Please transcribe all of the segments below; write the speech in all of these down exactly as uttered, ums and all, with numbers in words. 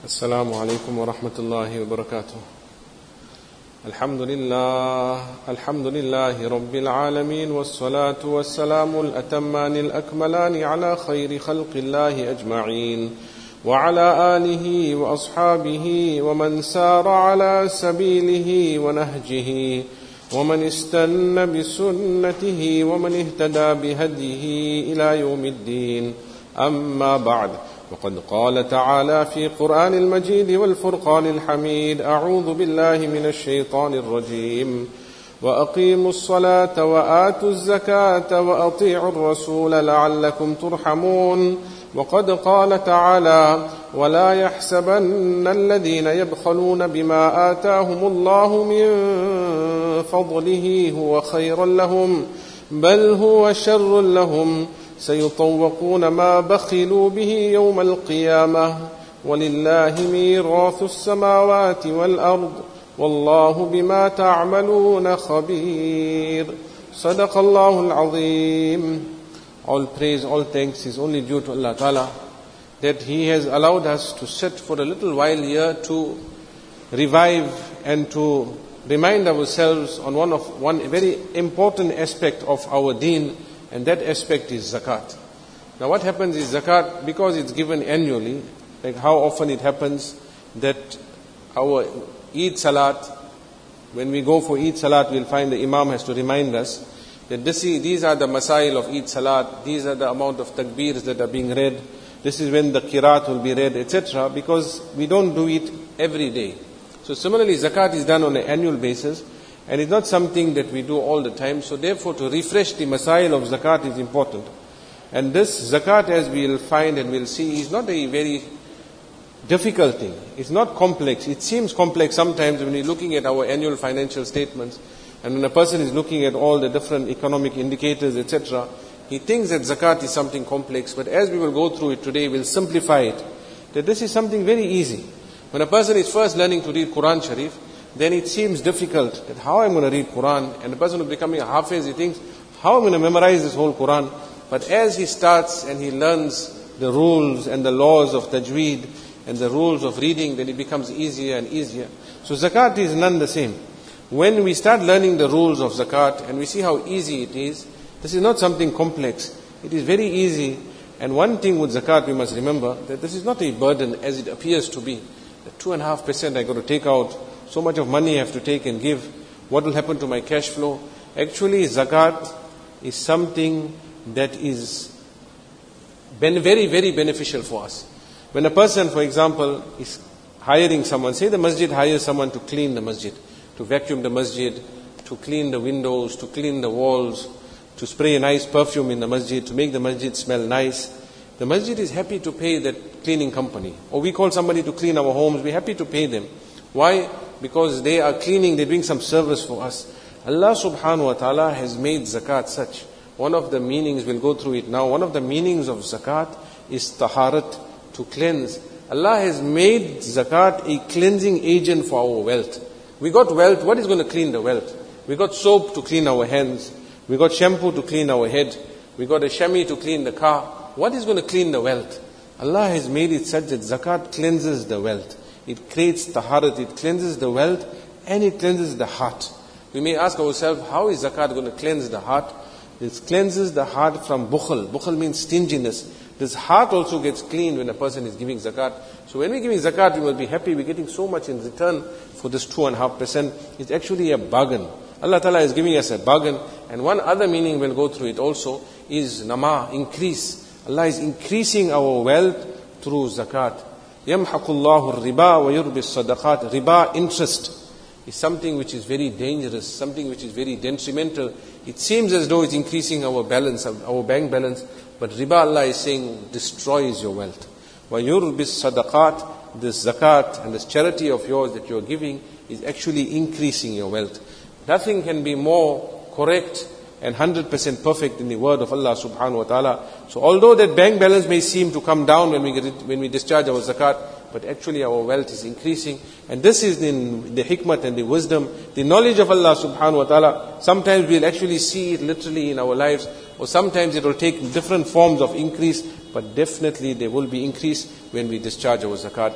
السلام عليكم ورحمة الله وبركاته. الحمد لله الحمد لله رب العالمين، والصلاة والسلام الأتمان الأكملان على خير خلق الله أجمعين، وعلى آله وأصحابه ومن سار على سبيله ونهجه ومن استنى بسنته ومن اهتدى بهديه إلى يوم الدين. أما بعد، وقد قال تعالى في قرآن المجيد والفرقان الحميد: أعوذ بالله من الشيطان الرجيم. وأقيموا الصلاة وآتوا الزكاة وأطيعوا الرسول لعلكم ترحمون. وقد قال تعالى: ولا يحسبن الذين يبخلون بما آتاهم الله من فضله هو خيرا لهم بل هو شر لهم سيطوقون ما بخلوا به يوم القيامة ولله ميراث السماوات والأرض والله بما تعملون خبير. صدق الله العظيم. All praise, all thanks is only due to Allah Ta'ala, that He has allowed us to sit for a little while here to revive and to remind ourselves on one of one very important aspect of our deen, and that aspect is zakat. Now what happens is zakat, because it's given annually, like how often it happens that our Eid Salat, when we go for Eid Salat, we'll find the Imam has to remind us that this is, these are the masail of Eid Salat, these are the amount of takbirs that are being read, this is when the Qiraat will be read, et cetera, because we don't do it every day. So similarly, zakat is done on an annual basis, and it's not something that we do all the time. So therefore, to refresh the masail of zakat is important. And this zakat, as we'll find and we'll see, is not a very difficult thing. It's not complex. It seems complex sometimes when we're looking at our annual financial statements, and when a person is looking at all the different economic indicators, et cetera, he thinks that zakat is something complex. But as we will go through it today, we'll simplify it, that this is something very easy. When a person is first learning to read Quran Sharif, then it seems difficult that how I'm going to read Quran, and the person who is becoming a hafiz, he thinks, how I'm going to memorize this whole Quran. But as he starts and he learns the rules and the laws of tajweed and the rules of reading, then it becomes easier and easier. So zakat is none the same. When we start learning the rules of zakat and we see how easy it is, this is not something complex. It is very easy. And one thing with zakat we must remember, that this is not a burden as it appears to be. The two and a half percent I got to take out, so much of money I have to take and give. What will happen to my cash flow? Actually, zakat is something that is ben- very, very beneficial for us. When a person, for example, is hiring someone, say the masjid hires someone to clean the masjid, to vacuum the masjid, to clean the windows, to clean the walls, to spray a nice perfume in the masjid, to make the masjid smell nice. The masjid is happy to pay that cleaning company. Or we call somebody to clean our homes, we're happy to pay them. Why? Because they are cleaning, they're doing some service for us. Allah subhanahu wa ta'ala has made zakat such. One of the meanings, we'll go through it now, one of the meanings of zakat is taharat, to cleanse. Allah has made zakat a cleansing agent for our wealth. We got wealth, what is going to clean the wealth? We got soap to clean our hands. We got shampoo to clean our head. We got a shami to clean the car. What is going to clean the wealth? Allah has made it such that zakat cleanses the wealth. It creates taharat, it cleanses the wealth, and it cleanses the heart. We may ask ourselves, how is zakat going to cleanse the heart? It cleanses the heart from bukhl. Bukhl means stinginess. This heart also gets cleaned when a person is giving zakat. So when we're giving zakat, we will be happy. We're getting so much in return for this two and a half percent. It's actually a bargain. Allah Ta'ala is giving us a bargain. And one other meaning we'll go through it also is nama, increase. Allah is increasing our wealth through zakat. يَمْحَقُ اللَّهُ الرِّبَا وَيُرْبِ الصَّدَقَاتِ. Riba, interest, is something which is very dangerous, something which is very detrimental. It seems as though it's increasing our balance, our bank balance, but riba, Allah is saying, destroys your wealth. وَيُرْبِ الصَّدَقَاتِ. This zakat and this charity of yours that you're giving is actually increasing your wealth. Nothing can be more correct and one hundred percent perfect in the word of Allah subhanahu wa ta'ala. So although that bank balance may seem to come down when we get it, when we discharge our zakat, but actually our wealth is increasing. And this is in the hikmat and the wisdom, the knowledge of Allah subhanahu wa ta'ala. Sometimes we'll actually see it literally in our lives, or sometimes it will take different forms of increase, but definitely there will be increase when we discharge our zakat.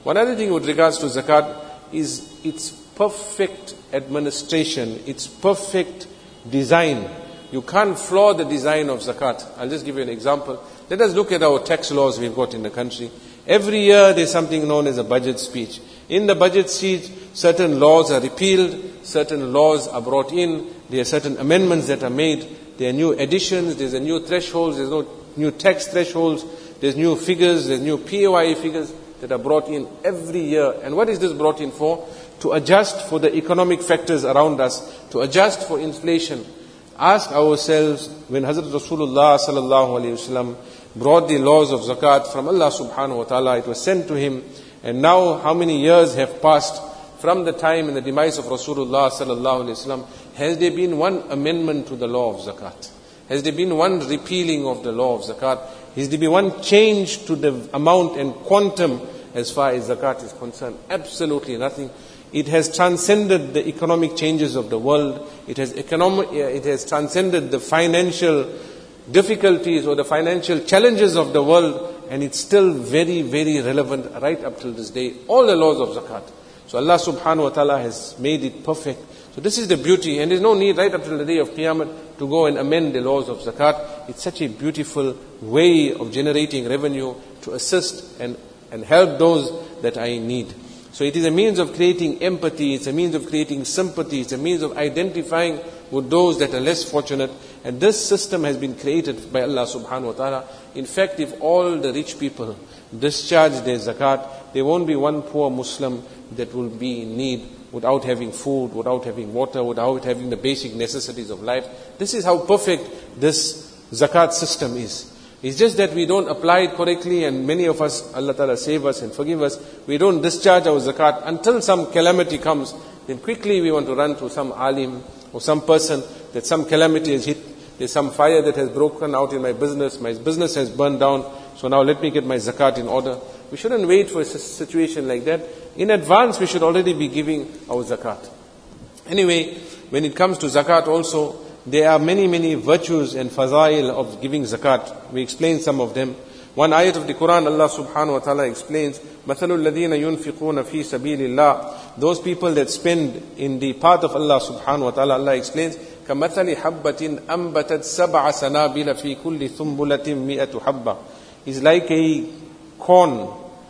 One other thing with regards to zakat is its perfect administration, its perfect design. You can't flaw the design of zakat. I'll just give you an example. Let us look at our tax laws we've got in the country. Every year there's something known as a budget speech. In the budget speech, certain laws are repealed, certain laws are brought in, there are certain amendments that are made, there are new additions, there's a new thresholds, there's no new tax thresholds, there's new figures, there's new P A Y E figures that are brought in every year. And what is this brought in for? To adjust for the economic factors around us, to adjust for inflation. Ask ourselves, when Hazrat Rasulullah sallallahu alayhi wasallam brought the laws of zakat from Allah subhanahu wa ta'ala, it was sent to him, and now how many years have passed from the time and the demise of Rasulullah sallallahu alayhi wasallam? Has there been one amendment to the law of zakat? Has there been one repealing of the law of zakat? Has there been one change to the amount and quantum as far as zakat is concerned? Absolutely nothing. It has transcended the economic changes of the world. It has economic, it has transcended the financial difficulties or the financial challenges of the world, and it's still very, very relevant right up till this day. All the laws of zakat. So Allah subhanahu wa ta'ala has made it perfect. So this is the beauty, and there's no need right up till the day of Qiyamah to go and amend the laws of zakat. It's such a beautiful way of generating revenue to assist and, and help those that are in need. So it is a means of creating empathy, it's a means of creating sympathy, it's a means of identifying with those that are less fortunate. And this system has been created by Allah subhanahu wa ta'ala. In fact, if all the rich people discharge their zakat, there won't be one poor Muslim that will be in need without having food, without having water, without having the basic necessities of life. This is how perfect this zakat system is. It's just that we don't apply it correctly, and many of us, Allah Ta'ala save us and forgive us, we don't discharge our zakat until some calamity comes. Then quickly we want to run to some alim or some person that some calamity has hit. There's some fire that has broken out in my business, my business has burned down, so now let me get my zakat in order. We shouldn't wait for a situation like that. In advance we should already be giving our zakat. Anyway, when it comes to zakat also, there are many, many virtues and fazail of giving zakat. We explain some of them. One ayat of the Quran, Allah subhanahu wa ta'ala explains, مَثَلُ الَّذِينَ يُنْفِقُونَ فِي سَبِيلِ اللَّهِ. Those people that spend in the path of Allah subhanahu wa ta'ala, Allah explains, كَمَثَلِ حَبَّةٍ أَنْبَتَتْ سَبْعَ سَنَابِلَ فِي كُلِّ ثُمْبُلَةٍ مِئَةُ حَبَّةٍ. It's like a corn,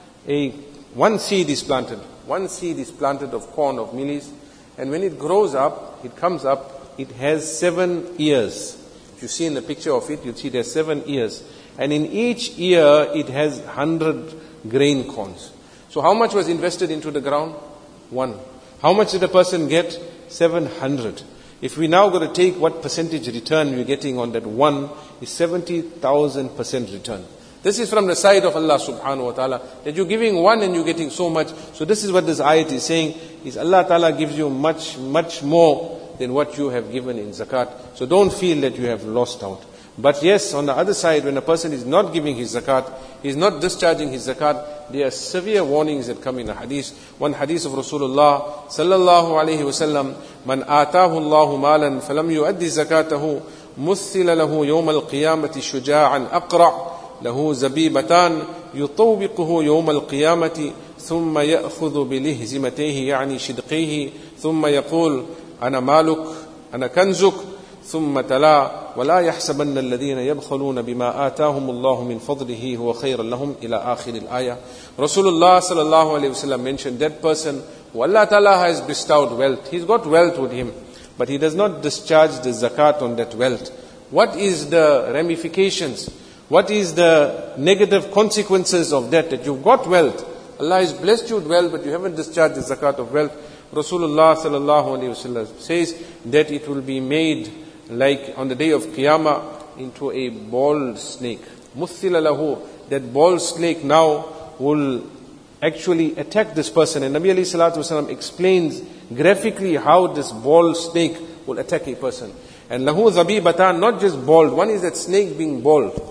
a one seed is planted. One seed is planted of corn, of millet, and when it grows up, it comes up, it has seven ears. If you see in the picture of it, you'll see there's seven ears. And in each ear, it has hundred grain corns. So how much was invested into the ground? One. How much did a person get? Seven hundred. If we now got to take what percentage return we're getting on that one, is seventy thousand percent return. This is from the side of Allah subhanahu wa ta'ala, that you're giving one and you're getting so much. So this is what this ayat is saying, is Allah ta'ala gives you much, much more than what you have given in zakat. So don't feel that you have lost out. But yes, on the other side, when a person is not giving his zakat, he is not discharging his zakat, there are severe warnings that come in the hadith. One hadith of Rasulullah sallallahu alayhi wasallam, man atahu Allahu malan falam yuaddi zakatahu مثل له يوم القيامة شجاعا أقرع له زبيبتان يطوبقه يوم القيامة ثم يأخذ بلهزمتيه يعني شدقيه ثم يقول أنا مالك أنا كنزك ثم تلا ولا يحسبن الذين يبخلون بما آتاهم الله من فضله هو خير لهم إلى آخر الآية. Rasulullah sallallahu alayhi wasallam mentioned that person who Allah Ta'ala has bestowed wealth. He's got wealth with him, but he does not discharge the zakat on that wealth. What is the ramifications? What is the negative consequences of that? That you've got wealth. Allah has blessed you with wealth, but you haven't discharged the zakat of wealth. Rasulullah sallallahu alayhi wasallam says that it will be made like on the day of Qiyamah into a bald snake. Muthila lahu, that bald snake now will actually attack this person. And Nabi alayhi salatu wasallam explains graphically how this bald snake will attack a person. And lahu zabibatan, not just bald, one is that snake being bald.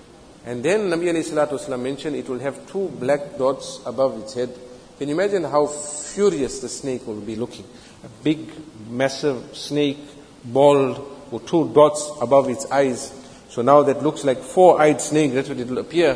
And then Nabi alayhi salatu wasallam mentioned it will have two black dots above its head. Can you imagine how furious the snake will be looking? A big, massive snake, bald, with two dots above its eyes. So now that looks like four-eyed snake, that's what it will appear.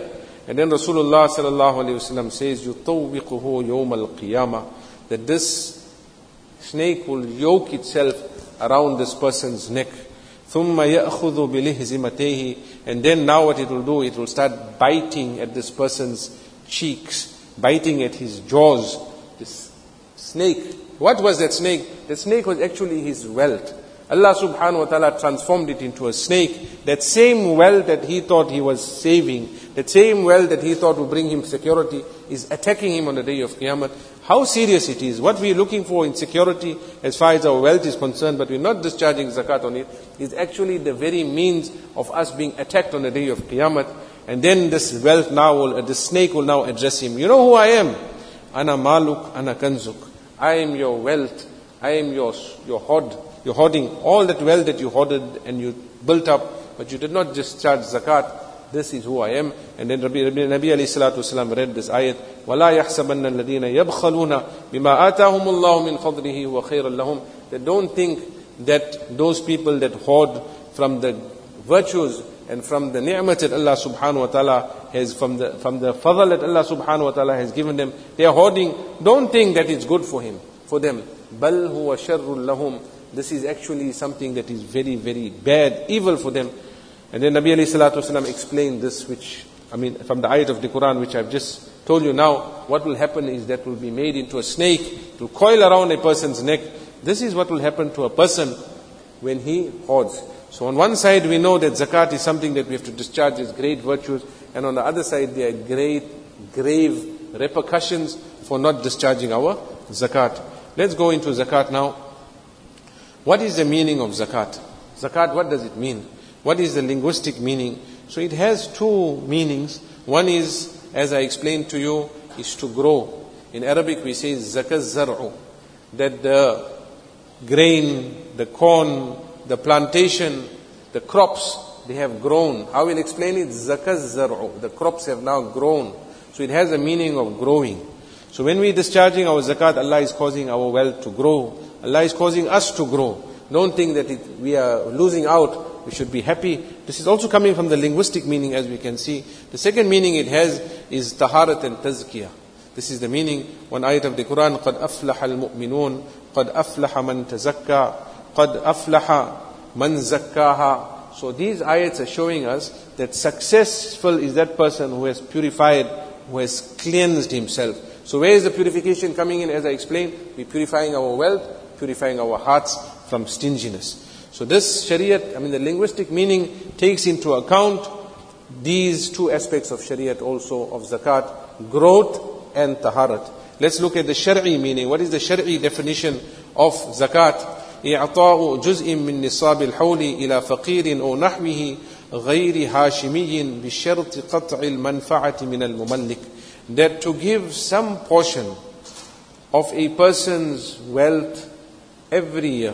And then Rasulullah sallallahu alayhi wasallam says, يُطَوِّقُهُ يَوْمَ الْقِيَامَةِ, that this snake will yoke itself around this person's neck. ثُمَّ يَأْخُذُ بِلِهْزِمَتَيْهِ, and then now what it will do, it will start biting at this person's cheeks, biting at his jaws. This snake, what was that snake? The snake was actually his wealth. Allah subhanahu wa ta'ala transformed it into a snake. That same wealth that he thought he was saving, that same wealth that he thought would bring him security, is attacking him on the day of Qiyamah. How serious it is. What we're looking for in security as far as our wealth is concerned, but we're not discharging zakat on it, is actually the very means of us being attacked on the day of Qiyamah. And then this wealth now, will, uh, this snake will now address him. You know who I am? Ana maluk, ana kanzuk. I am your wealth. I am your, your hoard. You're hoarding all that wealth that you hoarded and you built up, but you did not discharge zakat. This is who I am. And then Nabi, Nabi alayhi salatu wasalam read this ayat, وَلَا يَحْسَبَنَّ الَّذِينَ يَبْخَلُونَ بِمَا آتَاهُمُ اللَّهُ مِنْ فَضْلِهِ وَخَيْرًا لَهُمْ. They don't think that those people that hoard from the virtues and from the ni'mat that Allah subhanahu wa ta'ala has, from the, from the fadl that Allah subhanahu wa ta'ala has given them, they are hoarding. Don't think that it's good for him, for them. بَلْ هُوَ شَرٌّ لَهُمْ. This is actually something that is very, very bad, evil for them. And then Nabi alayhi salatu wasalam explained this, which, I mean, from the ayat of the Quran, which I've just told you now. What will happen is that will be made into a snake, it will coil around a person's neck. This is what will happen to a person when he hoards. So on one side we know that zakat is something that we have to discharge as great virtues, and on the other side there are great, grave repercussions for not discharging our zakat. Let's go into zakat now. What is the meaning of zakat? Zakat, what does it mean? What is the linguistic meaning? So it has two meanings. One is, as I explained to you, is to grow. In Arabic we say zakat zar'u, that the grain, the corn, the plantation, the crops, they have grown. I will explain it, zakat zar'u, the crops have now grown. So it has a meaning of growing. So when we are discharging our zakat, Allah is causing our wealth to grow. Allah is causing us to grow. Don't think that it, we are losing out. We should be happy. This is also coming from the linguistic meaning, as we can see. The second meaning it has is taharat and tazkiyah. This is the meaning. One ayat of the Quran, قَدْ أَفْلَحَ الْمُؤْمِنُونَ قَدْ أَفْلَحَ مَنْ تَزَكَّى قَدْ أَفْلَحَ مَنْ زَكَّاهَا. So these ayats are showing us that successful is that person who has purified, who has cleansed himself. So where is the purification coming in? As I explained, we're purifying our wealth, purifying our hearts from stinginess. So this Shariat, I mean the linguistic meaning takes into account these two aspects of Shariat also, of zakat, growth and taharat. Let's look at the Shari'i meaning. What is the Shari'i definition of zakat? إعطاء جزء من نصاب الحول إلى فقير أو نحوه غير هاشمي بشرط قطع المنفعة من المملك. That to give some portion of a person's wealth every year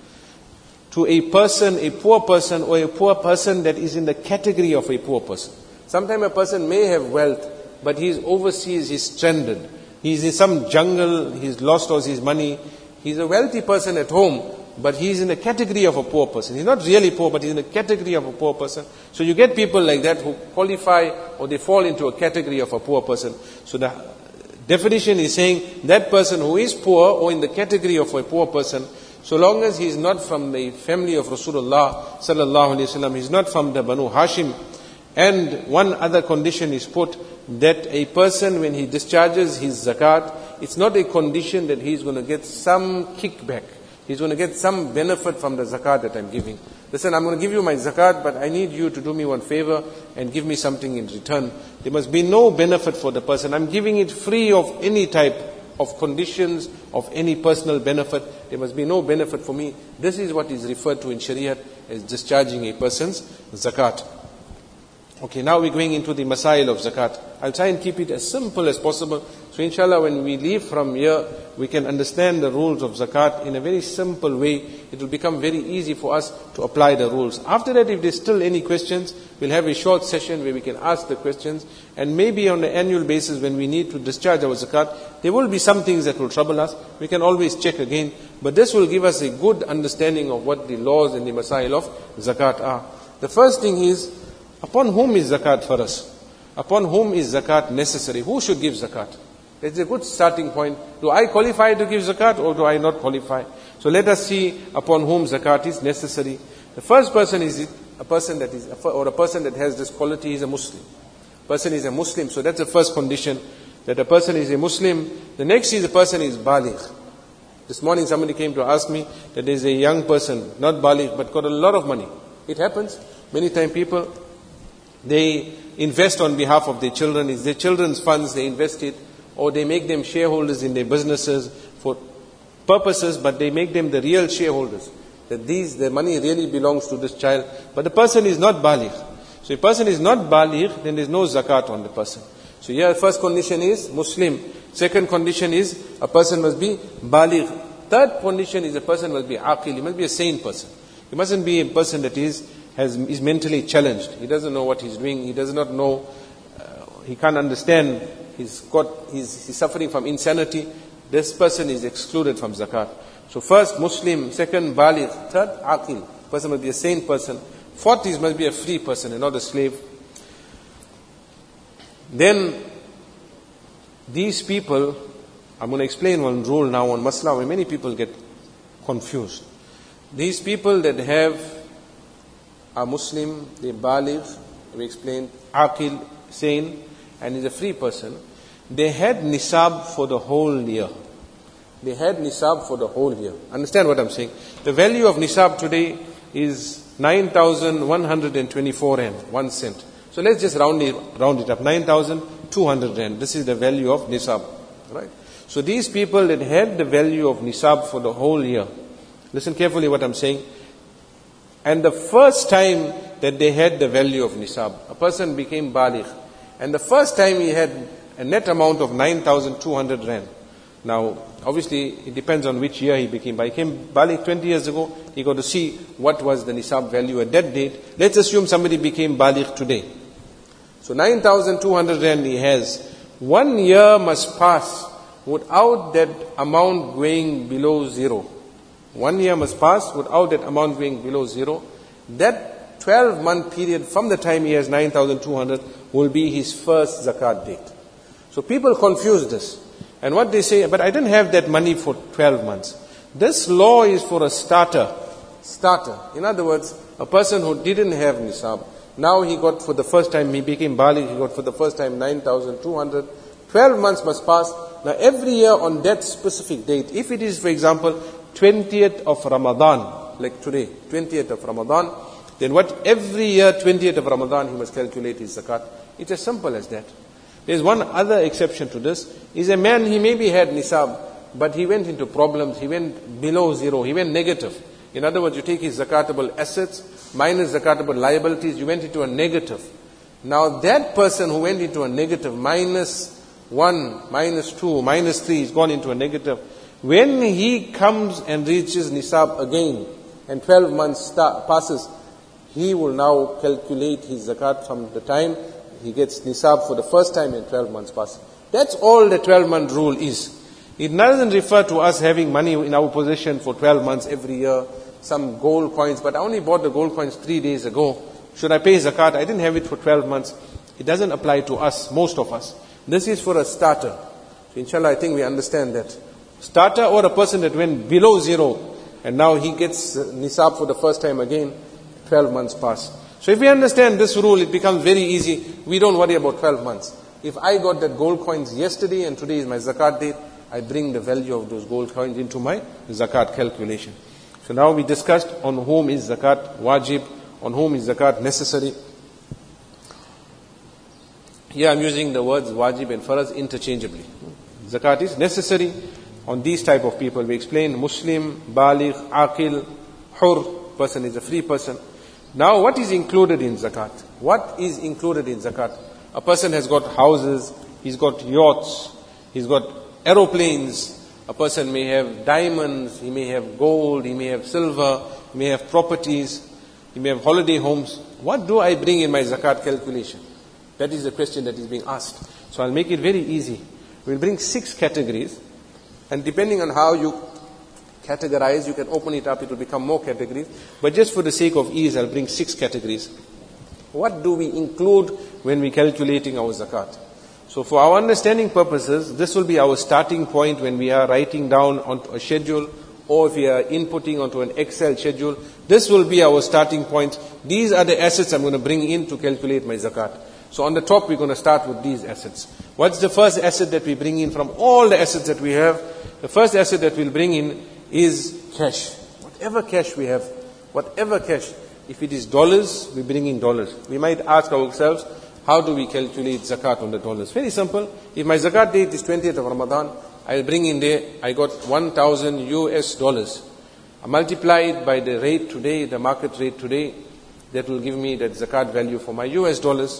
to a person, a poor person, or a poor person that is in the category of a poor person. Sometimes a person may have wealth, but he's overseas, he's stranded. He's in some jungle, he's lost all his money. He's a wealthy person at home, but he's in the category of a poor person. He's not really poor, but he's in the category of a poor person. So you get people like that who qualify, or they fall into a category of a poor person. So the definition is saying that person who is poor or in the category of a poor person, so long as he is not from the family of Rasulullah sallallahu alaihi wasallam, he is not from the Banu Hashim. And one other condition is put, that a person when he discharges his zakat, it's not a condition that he's going to get some kickback. He's going to get some benefit from the zakat that I'm giving. Listen, I'm going to give you my zakat, but I need you to do me one favor and give me something in return. There must be no benefit for the person. I'm giving it free of any type of conditions, of any personal benefit. There must be no benefit for me. This is what is referred to in Shariat as discharging a person's zakat. Okay, now we're going into the masail of zakat. I'll try and keep it as simple as possible. So inshallah, when we leave from here, we can understand the rules of zakat in a very simple way. It will become very easy for us to apply the rules. After that, if there's still any questions, we'll have a short session where we can ask the questions. And maybe on an annual basis, when we need to discharge our zakat, there will be some things that will trouble us. We can always check again. But this will give us a good understanding of what the laws and the masail of zakat are. The first thing is, upon whom is zakat for us? Upon whom is zakat necessary? Who should give zakat? It's a good starting point. Do I qualify to give zakat or do I not qualify? So let us see upon whom zakat is necessary. The first person is a person that is, or a person that has this quality is a Muslim. Person is a Muslim, so that's the first condition, that a person is a Muslim. The next is a person is baligh. This morning somebody came to ask me that there is a young person, not baligh, but got a lot of money. It happens. Many times people, they invest on behalf of their children. It's their children's funds, they invest it. Or they make them shareholders in their businesses for purposes, but they make them the real shareholders. That these, the money really belongs to this child. But the person is not baligh. So if a person is not baligh, then there is no zakat on the person. So here first condition is Muslim. Second condition is a person must be baligh. Third condition is a person must be aqil. He must be a sane person. He mustn't be a person that is has is mentally challenged. He doesn't know what he's doing. He does not know. Uh, he can't understand. He's got. He's, he's suffering from insanity. This person is excluded from zakat. So first Muslim, second baligh, third aqil. Person must be a sane person. Fourth is must be a free person and not a slave. Then these people, I'm going to explain one rule now on masla where many people get confused. These people that have are Muslim, they baligh, we explained, aqil, sane, and is a free person. They had nisab for the whole year. They had nisab for the whole year. Understand what I'm saying? The value of nisab today is nine thousand one hundred twenty-four rand, one cent. So let's just round it, round it up. nine thousand two hundred rand. This is the value of nisab. Right? So these people that had the value of nisab for the whole year, listen carefully what I'm saying. And the first time that they had the value of nisab, a person became baligh. And the first time he had a net amount of nine thousand two hundred rand. Now, obviously, it depends on which year he became. But he came baligh twenty years ago, he got to see what was the nisab value at that date. Let's assume somebody became baligh today. So nine thousand two hundred rand he has. One year must pass without that amount going below zero. One year must pass without that amount going below zero. That twelve month period from the time he has nine thousand two hundred will be his first zakat date. So people confuse this. And what they say, but I didn't have that money for twelve months. This law is for a starter. Starter. In other words, a person who didn't have nisab. Now he got for the first time, he became baligh, he got for the first time nine thousand two hundred. twelve months must pass. Now every year on that specific date, if it is for example, twentieth of Ramadan, like today, twentieth of Ramadan, then what every year, twentieth of Ramadan, he must calculate his zakat. It's as simple as that. There's one other exception to this. Is a man, he maybe had nisab, but he went into problems, he went below zero, he went negative. In other words, you take his zakatable assets, minus zakatable liabilities, you went into a negative. Now that person who went into a negative, minus one, minus two, minus three, he's gone into a negative. When he comes and reaches nisab again, and twelve months start, passes, he will now calculate his zakat from the time he gets nisab for the first time in twelve months pass. That's all the twelve month rule is. It doesn't refer to us having money in our possession for twelve months every year, some gold coins, but I only bought the gold coins three days ago. Should I pay zakat? I didn't have it for twelve months. It doesn't apply to us, most of us. This is for a starter. So inshallah, I think we understand that. Starter or a person that went below zero, and now he gets nisab for the first time again, twelve months pass. So if we understand this rule, it becomes very easy. We don't worry about twelve months. If I got that gold coins yesterday and today is my zakat date, I bring the value of those gold coins into my zakat calculation. So now we discussed on whom is zakat wajib, on whom is zakat necessary. Here I'm using the words wajib and faraz interchangeably. Zakat is necessary on these type of people. We explained Muslim, baligh, aqil, hur, person is a free person. Now what is included in zakat? What is included in zakat? A person has got houses, he's got yachts, he's got aeroplanes. A person may have diamonds, he may have gold, he may have silver, he may have properties, he may have holiday homes. What do I bring in my zakat calculation? That is the question that is being asked. So I'll make it very easy. We'll bring six categories, and depending on how you categorize, you can open it up, it will become more categories. But just for the sake of ease, I'll bring six categories. What do we include when we calculating our zakat? So for our understanding purposes, this will be our starting point when we are writing down onto a schedule, or if we are inputting onto an Excel schedule. This will be our starting point. These are the assets I'm going to bring in to calculate my zakat. So on the top, we're going to start with these assets. What's the first asset that we bring in from all the assets that we have? The first asset that we'll bring in is cash. Whatever cash we have, whatever cash, if it is dollars, we bring in dollars. We might ask ourselves, how do we calculate zakat on the dollars? Very simple. If my zakat date is twentieth of Ramadan, I'll bring in there, I got one thousand U S dollars. I multiply it by the rate today, the market rate today. That will give me that zakat value for my U S dollars.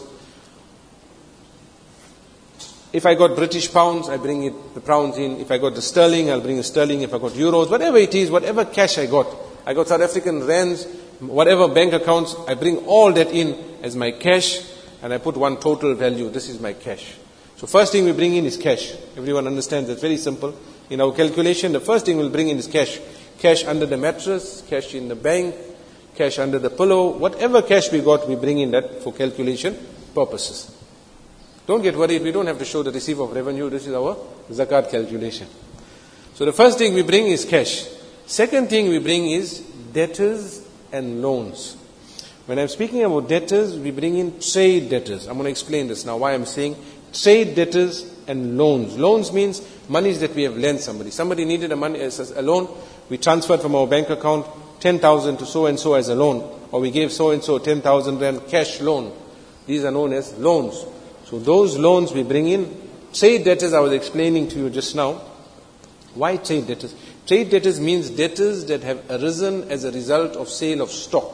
If I got British pounds, I bring it, the pounds in. If I got the sterling, I'll bring the sterling. If I got euros, whatever it is, whatever cash I got. I got South African rands, whatever bank accounts, I bring all that in as my cash, and I put one total value. This is my cash. So first thing we bring in is cash. Everyone understands that's very simple. In our calculation, the first thing we'll bring in is cash. Cash under the mattress, cash in the bank, cash under the pillow. Whatever cash we got, we bring in that for calculation purposes. Don't get worried, we don't have to show the receipt of revenue. This is our zakat calculation. So the first thing we bring is cash. Second thing we bring is debtors and loans. When I'm speaking about debtors, we bring in trade debtors. I'm going to explain this now, why I'm saying trade debtors and loans. Loans means monies that we have lent somebody. Somebody needed a money as a loan. We transferred from our bank account ten thousand to so and so as a loan. Or we gave so and so ten thousand rand cash loan. These are known as loans. So those loans we bring in. Trade debtors I was explaining to you just now. Why trade debtors? Trade debtors means debtors that have arisen as a result of sale of stock.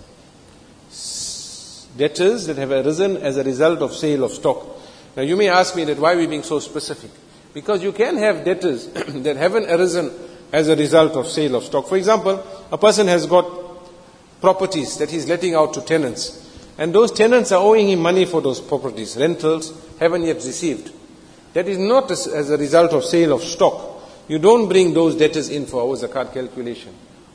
Debtors that have arisen as a result of sale of stock. Now you may ask me that why are we being so specific? Because you can have debtors that haven't arisen as a result of sale of stock. For example, a person has got properties that he's letting out to tenants. And those tenants are owing him money for those properties. Rentals haven't yet received. That is not as, as a result of sale of stock. You don't bring those debtors in for our zakat calculation.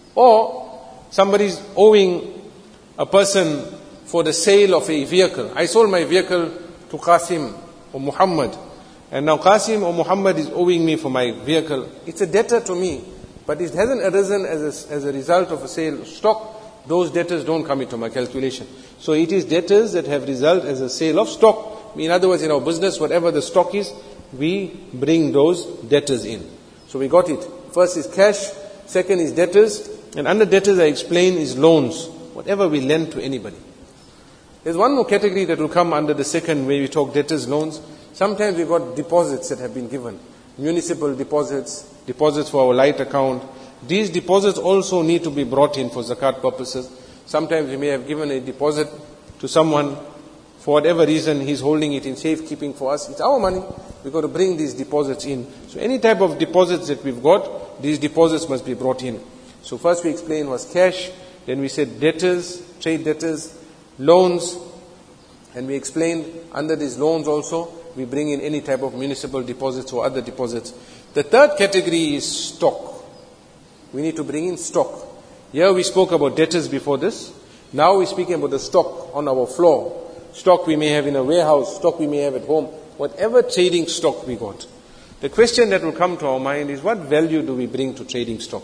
Or somebody's owing a person for the sale of a vehicle. I sold my vehicle to Qasim or Muhammad. And now Qasim or Muhammad is owing me for my vehicle. It's a debtor to me. But it hasn't arisen as a, as a result of a sale of stock. Those debtors don't come into my calculation. So it is debtors that have result as a sale of stock. In other words, in our business, whatever the stock is, we bring those debtors in. So we got it. First is cash. Second is debtors. And under debtors, I explain, is loans. Whatever we lend to anybody. There's one more category that will come under the second where we talk debtors, loans. Sometimes we've got deposits that have been given. Municipal deposits, deposits for our light account. These deposits also need to be brought in for zakat purposes. Sometimes we may have given a deposit to someone. For whatever reason, he's holding it in safekeeping for us. It's our money. We've got to bring these deposits in. So any type of deposits that we've got, these deposits must be brought in. So first we explained was cash. Then we said debtors, trade debtors, loans. And we explained under these loans also, we bring in any type of municipal deposits or other deposits. The third category is stock. We need to bring in stock. Here we spoke about debtors before this. Now we're speaking about the stock on our floor. Stock we may have in a warehouse, stock we may have at home. Whatever trading stock we got. The question that will come to our mind is, what value do we bring to trading stock?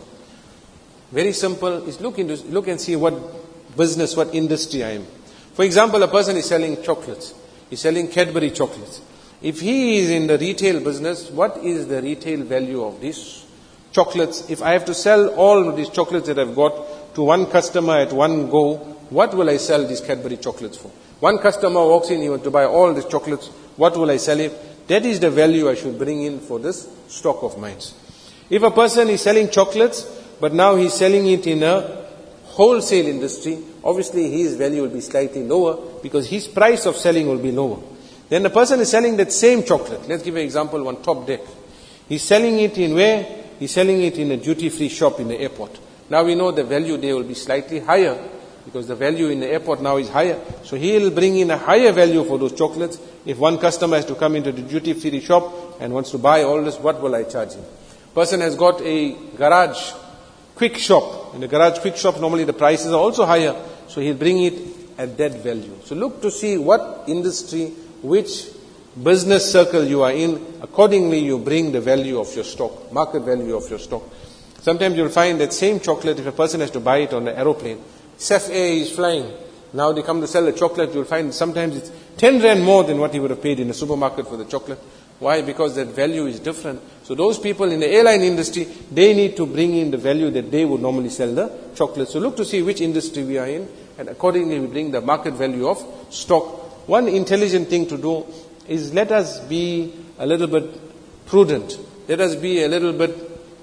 Very simple. Is look into look and see what business, what industry I am. For example, a person is selling chocolates. He's selling Cadbury chocolates. If he is in the retail business, what is the retail value of these chocolates? If I have to sell all of these chocolates that I've got to one customer at one go, what will I sell these Cadbury chocolates for? One customer walks in, he wants to buy all these chocolates. What will I sell him? That is the value I should bring in for this stock of mine. If a person is selling chocolates, but now he's selling it in a wholesale industry, obviously his value will be slightly lower because his price of selling will be lower. Then the person is selling that same chocolate. Let's give an example, one top deck. He's selling it in where? He's selling it in a duty-free shop in the airport. Now we know the value there will be slightly higher because the value in the airport now is higher. So he'll bring in a higher value for those chocolates. If one customer has to come into the duty-free shop and wants to buy all this, what will I charge him? Person has got a garage quick shop. In the garage quick shop, normally the prices are also higher. So he'll bring it at that value. So look to see what industry, which business circle you are in. Accordingly, you bring the value of your stock, market value of your stock. Sometimes you'll find that same chocolate, if a person has to buy it on an aeroplane, Saf Air is flying. Now they come to sell the chocolate, you'll find sometimes it's ten rand more than what he would have paid in a supermarket for the chocolate. Why? Because that value is different. So those people in the airline industry, they need to bring in the value that they would normally sell the chocolate. So look to see which industry we are in, and accordingly we bring the market value of stock. One intelligent thing to do is let us be a little bit prudent. Let us be a little bit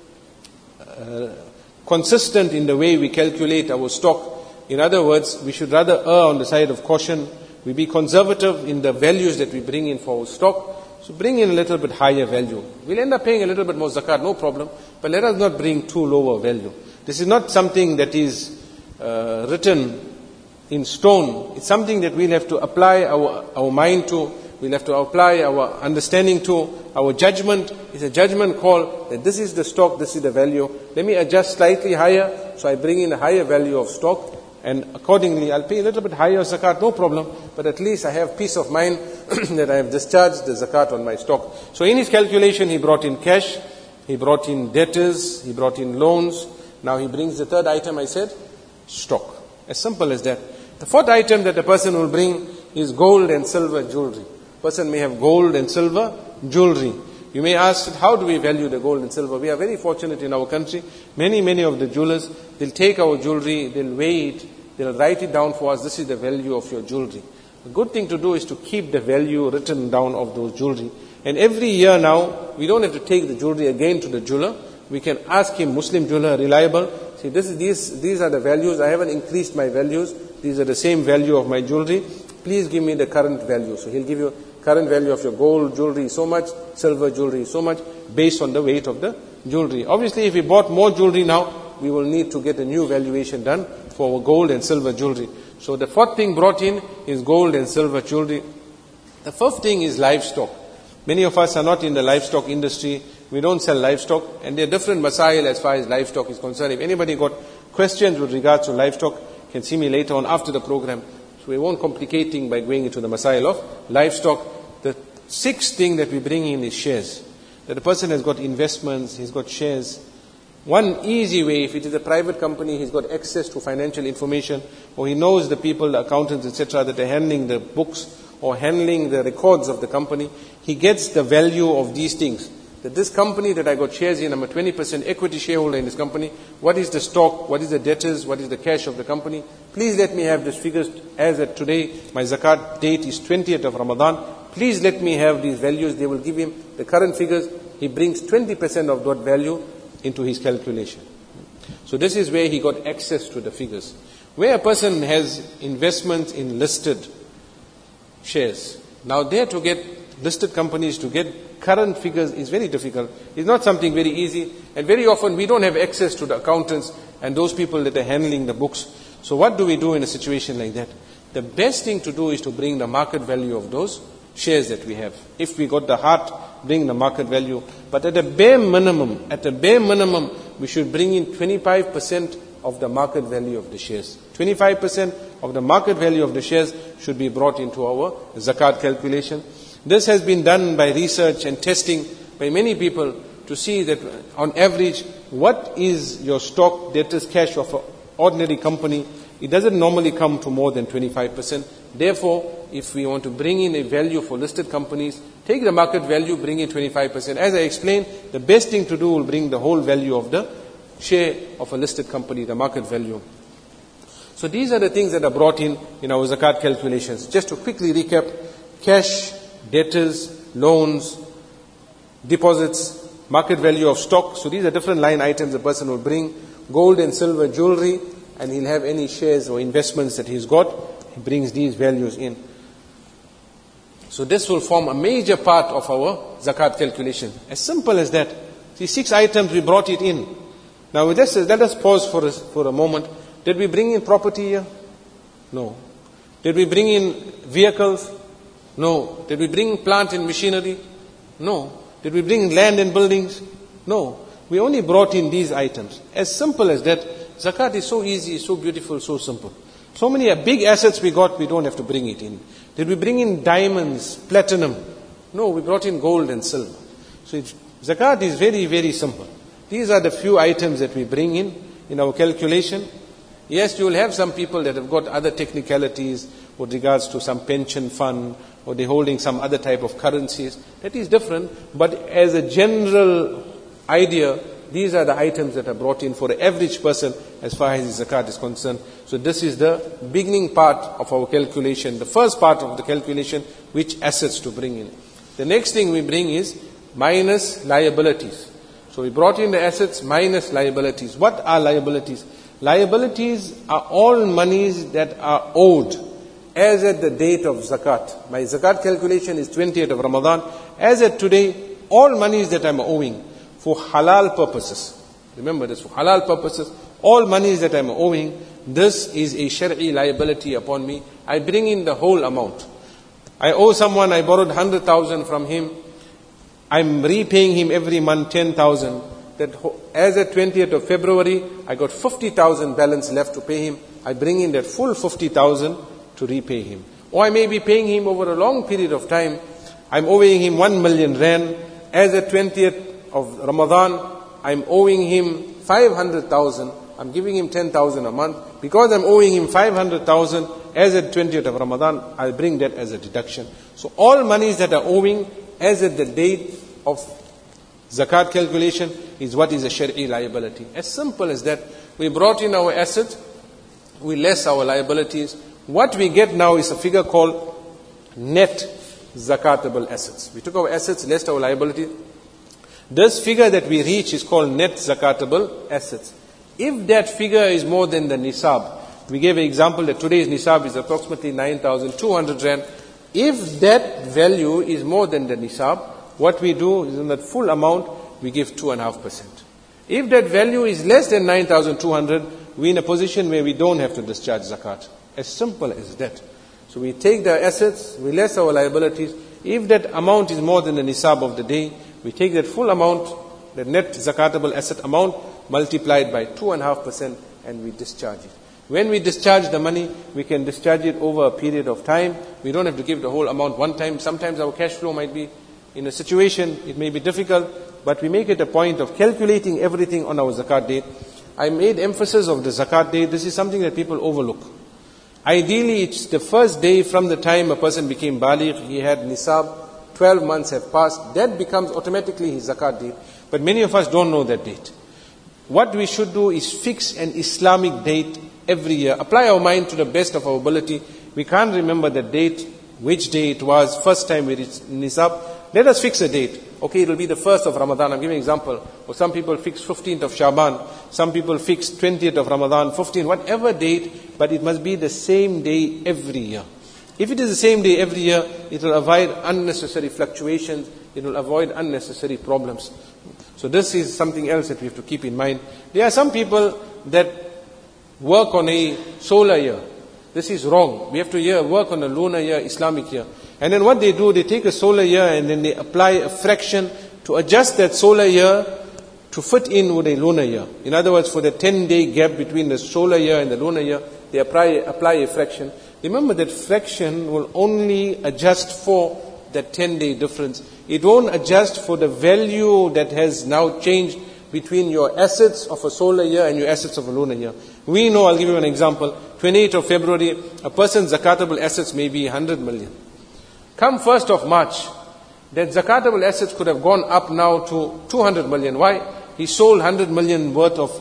uh, consistent in the way we calculate our stock. In other words, we should rather err on the side of caution. We be conservative in the values that we bring in for our stock. So bring in a little bit higher value. We'll end up paying a little bit more zakat, no problem. But let us not bring too lower value. This is not something that is uh, written in stone. It's something that we'll have to apply our, our mind to. We'll have to apply our understanding to. Our judgment is a judgment call that this is the stock, this is the value. Let me adjust slightly higher, so I bring in a higher value of stock. And accordingly, I'll pay a little bit higher zakat, no problem. But at least I have peace of mind that I have discharged the zakat on my stock. So in his calculation, he brought in cash, he brought in debtors, he brought in loans. Now he brings the third item, I said, stock. As simple as that. The fourth item that a person will bring is gold and silver jewelry. Person may have gold and silver jewelry. You may ask, how do we value the gold and silver? We are very fortunate in our country. Many, many of the jewelers, they'll take our jewelry, they'll weigh it, they'll write it down for us. This is the value of your jewelry. A good thing to do is to keep the value written down of those jewelry. And every year now, we don't have to take the jewelry again to the jeweler. We can ask him, Muslim jeweler, reliable, see, this is, these, these are the values. I haven't increased my values. These are the same value of my jewelry. Please give me the current value. So he'll give you current value of your gold jewelry so much, silver jewelry so much, based on the weight of the jewelry. Obviously, if we bought more jewelry now, we will need to get a new valuation done for our gold and silver jewelry. So the fourth thing brought in is gold and silver jewelry. The fifth thing is livestock. Many of us are not in the livestock industry. We don't sell livestock, and there are different masail as far as livestock is concerned. If anybody got questions with regards to livestock, can see me later on after the program. So we won't complicate things by going into the masail of livestock. The sixth thing that we bring in is shares. That the person has got investments, he's got shares. One easy way, if it is a private company, he's got access to financial information, or he knows the people, the accountants, et cetera, that are handling the books or handling the records of the company. He gets the value of these things. That this company that I got shares in, I'm a twenty percent equity shareholder in this company. What is the stock? What is the debtors? What is the cash of the company? Please let me have these figures as at today. My zakat date is twentieth of Ramadan. Please let me have these values. They will give him the current figures. He brings twenty percent of that value into his calculation. So this is where he got access to the figures. Where a person has investments in listed shares. Now there to get listed companies to get current figures is very difficult. It's not something very easy. And very often we don't have access to the accountants and those people that are handling the books. So what do we do in a situation like that? The best thing to do is to bring the market value of those shares that we have. If we got the heart, bring the market value. But at a bare minimum, at a bare minimum, we should bring in twenty-five percent of the market value of the shares. twenty-five percent of the market value of the shares should be brought into our zakat calculation. This has been done by research and testing by many people to see that on average, what is your stock, debtors, cash of an ordinary company. It doesn't normally come to more than twenty-five percent. Therefore, if we want to bring in a value for listed companies, take the market value, bring in twenty-five percent. As I explained, the best thing to do will bring the whole value of the share of a listed company, the market value. So these are the things that are brought in in our zakat calculations. Just to quickly recap, cash, debtors, loans, deposits, market value of stock. So these are different line items the person will bring. Gold and silver jewelry, and he'll have any shares or investments that he's got. He brings these values in. So this will form a major part of our zakat calculation. As simple as that. See, six items, we brought it in. Now with this, let us pause for a, for a moment. Did we bring in property here? No. Did we bring in vehicles? No. Did we bring plant and machinery? No. Did we bring land and buildings? No. We only brought in these items. As simple as that. Zakat is so easy, so beautiful, so simple. So many big assets we got, we don't have to bring it in. Did we bring in diamonds, platinum? No, we brought in gold and silver. So it's, zakat is very, very simple. These are the few items that we bring in, in our calculation. Yes, you will have some people that have got other technicalities with regards to some pension fund, or they're holding some other type of currencies. That is different, but as a general idea, these are the items that are brought in for the average person as far as the zakat is concerned. So this is the beginning part of our calculation, the first part of the calculation, which assets to bring in. The next thing we bring is minus liabilities. So we brought in the assets minus liabilities. What are liabilities? Liabilities are all monies that are owed as at the date of zakat. My zakat calculation is twentieth of Ramadan. As at today, all monies that I'm owing for halal purposes. Remember this, for halal purposes, all monies that I'm owing, this is a Shari'i liability upon me. I bring in the whole amount. I owe someone, I borrowed one hundred thousand from him. I'm repaying him every month ten thousand. That as at twentieth of February, I got fifty thousand balance left to pay him. I bring in that full fifty thousand to repay him. Or I may be paying him over a long period of time. I'm owing him one million rand. As at twentieth of Ramadan, I'm owing him five hundred thousand. I'm giving him ten thousand a month. Because I'm owing him five hundred thousand, as at twentieth of Ramadan, I'll bring that as a deduction. So all monies that are owing as at the date of zakat calculation is what is a Shari'i liability. As simple as that. We brought in our assets, we less our liabilities. What we get now is a figure called net zakatable assets. We took our assets, less our liabilities. This figure that we reach is called net zakatable assets. If that figure is more than the nisab, we gave an example that today's nisab is approximately nine thousand two hundred rand. If that value is more than the nisab, what we do is in that full amount, we give two point five percent. If that value is less than nine thousand two hundred, we're in a position where we don't have to discharge zakat. As simple as that. So we take the assets, we less our liabilities. If that amount is more than the nisab of the day, we take that full amount, the net zakatable asset amount, multiplied by two point five percent, and we discharge it. When we discharge the money, we can discharge it over a period of time. We don't have to give the whole amount one time. Sometimes our cash flow might be in a situation, it may be difficult, but we make it a point of calculating everything on our zakat date. I made emphasis of the zakat date. This is something that people overlook. Ideally, it's the first day from the time a person became baligh, he had nisab, twelve months have passed, that becomes automatically his zakat date. But many of us don't know that date. What we should do is fix an Islamic date every year. Apply our mind to the best of our ability. We can't remember the date, which day it was, first time we reached nisab. Let us fix a date. Okay, it will be the first of Ramadan. I'm giving an example. Or some people fix fifteenth of Shaban. Some people fix twentieth of Ramadan, fifteenth, whatever date, but it must be the same day every year. If it is the same day every year, it will avoid unnecessary fluctuations. It will avoid unnecessary problems. So this is something else that we have to keep in mind. There are some people that work on a solar year. This is wrong. We have to year, work on a lunar year, Islamic year. And then what they do, they take a solar year and then they apply a fraction to adjust that solar year to fit in with a lunar year. In other words, for the ten-day gap between the solar year and the lunar year, they apply, apply a fraction. Remember that fraction will only adjust for that ten-day difference. It won't adjust for the value that has now changed between your assets of a solar year and your assets of a lunar year. We know, I'll give you an example, twenty-eighth of February, a person's zakatable assets may be one hundred million. Come first of March, that zakatable assets could have gone up now to two hundred million. Why? He sold one hundred million worth of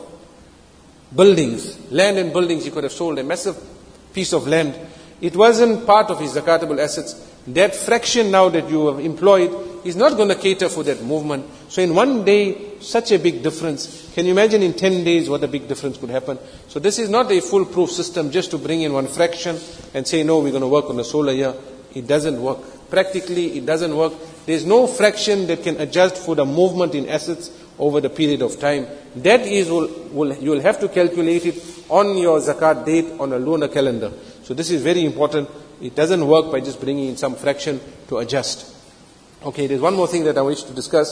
buildings, land and buildings. He could have sold a massive piece of land. It wasn't part of his zakatable assets. That fraction now that you have employed is not going to cater for that movement. So in one day, such a big difference. Can you imagine in ten days what a big difference could happen? So this is not a foolproof system just to bring in one fraction and say, no, we're going to work on the solar year. It doesn't work. Practically, it doesn't work. There's no fraction that can adjust for the movement in assets over the period of time. That is, will, will, you will have to calculate it on your zakat date on a lunar calendar. So this is very important. It doesn't work by just bringing in some fraction to adjust. Okay, there's one more thing that I wish to discuss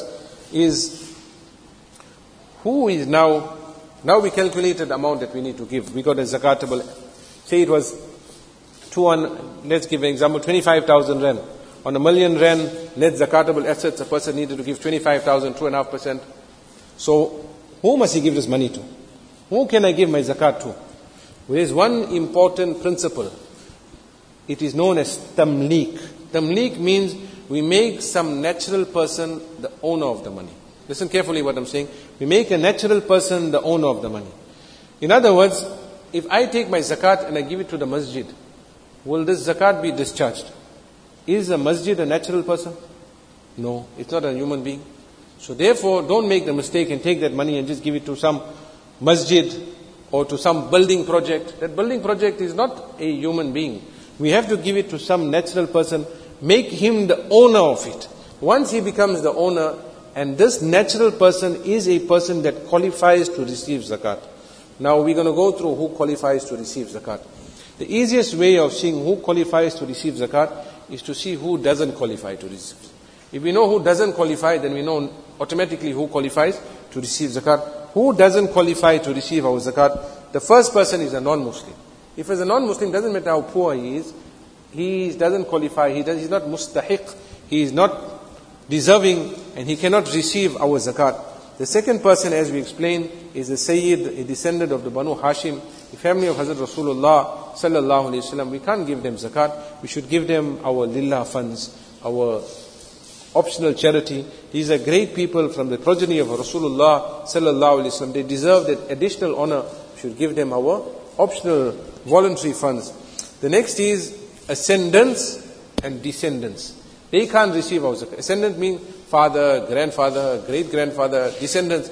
is who is now, now we calculated the amount that we need to give. We got a zakatable Say it was two on, let's give an example, twenty-five thousand rand. On a million rand net zakatable assets, a person needed to give twenty-five thousand, two and a half percent. So, who must he give this money to? Who can I give my zakat to? There is one important principle. It is known as tamleek. Tamleek means we make some natural person the owner of the money. Listen carefully what I'm saying. We make a natural person the owner of the money. In other words, if I take my zakat and I give it to the masjid, will this zakat be discharged? Is a masjid a natural person? No, it's not a human being. So therefore, don't make the mistake and take that money and just give it to some masjid or to some building project. That building project is not a human being. We have to give it to some natural person, make him the owner of it. Once he becomes the owner, and this natural person is a person that qualifies to receive zakat. Now we're going to go through who qualifies to receive zakat. The easiest way of seeing who qualifies to receive zakat is to see who doesn't qualify to receive. If we know who doesn't qualify, then we know automatically who qualifies to receive zakat. Who doesn't qualify to receive our zakat? The first person is a non-Muslim. If he's a non-Muslim, doesn't matter how poor he is, he doesn't qualify, he does, he's not mustahiq, he is not deserving, and he cannot receive our zakat. The second person, as we explained, is a Sayyid, a descendant of the Banu Hashim, the family of Hazrat Rasulullah sallallahu alayhi wasallam. We can't give them zakat. We should give them our lillah funds, our optional charity. These are great people from the progeny of Rasulullah sallallahu alayhi wasallam. They deserve that additional honor. We should give them our optional voluntary funds. The next is ascendants and descendants. They can't receive our zakat. Ascendant means father, grandfather, great-grandfather, descendants,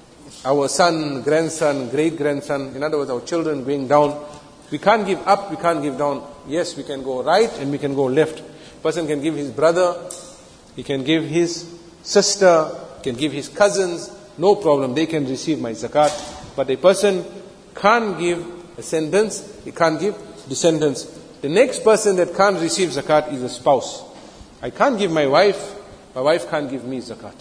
our son, grandson, great-grandson, in other words, our children going down. We can't give up, we can't give down. Yes, we can go right and we can go left. Person can give his brother, he can give his sister, he can give his cousins, no problem, they can receive my zakat. But a person can't give ascendants, he can't give descendants. The next person that can't receive zakat is a spouse. I can't give my wife, my wife can't give me zakat.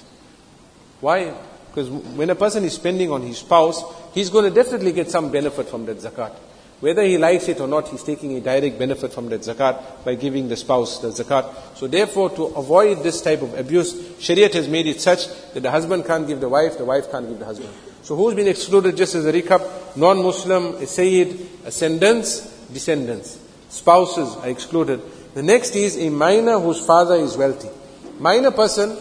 Why? Because when a person is spending on his spouse, he's going to definitely get some benefit from that zakat. Whether he likes it or not, he's taking a direct benefit from that zakat by giving the spouse the zakat. So therefore, to avoid this type of abuse, Shariat has made it such that the husband can't give the wife, the wife can't give the husband. So who's been excluded, just as a recap? Non-Muslim, a Sayyid, ascendants, descendants. Spouses are excluded. The next is a minor whose father is wealthy. Minor person,